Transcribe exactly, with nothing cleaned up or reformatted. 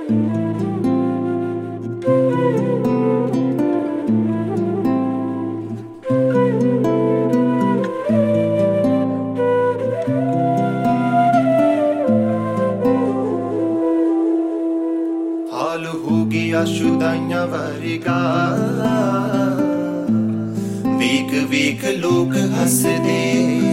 हाल हो गया शुदाइयां वर्गा, वेख वेख लोग हसदे।